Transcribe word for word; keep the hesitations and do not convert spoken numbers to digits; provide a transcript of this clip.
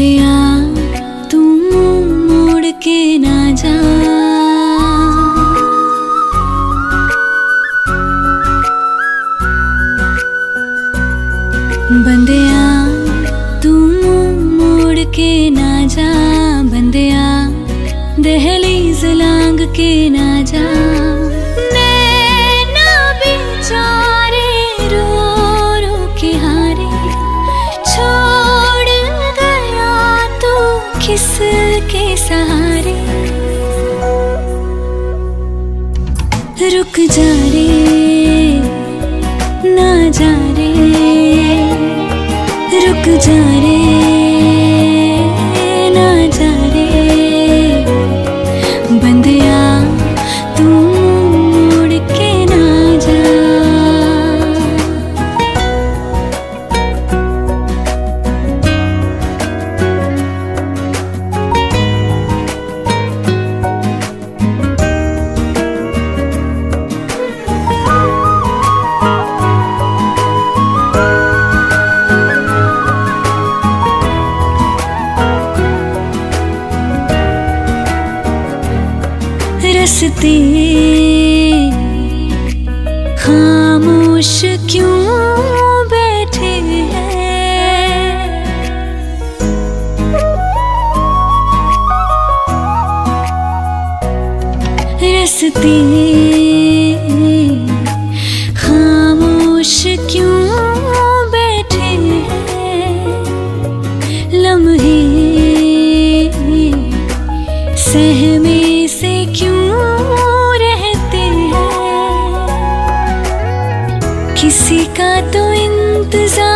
बंदिया तू मुड़ के ना जा, बंदिया तू मुड़ के ना जा, बंदिया दहलीज लांग के ना जा। नैना बेचारे रो रो के हारे, छोड़ गया तू किसके सहारे। रुक जा रे ना जा रे, रुक जा रे ना जा रे, बंदिया तू मुड़ के ना जा। रस्ते खामोश क्यों बैठे हैं, रस्ते खामोश क्यों बैठे हैं, लम्हे सहमे से क्यों रहते हैं। किसी का तो इंतजार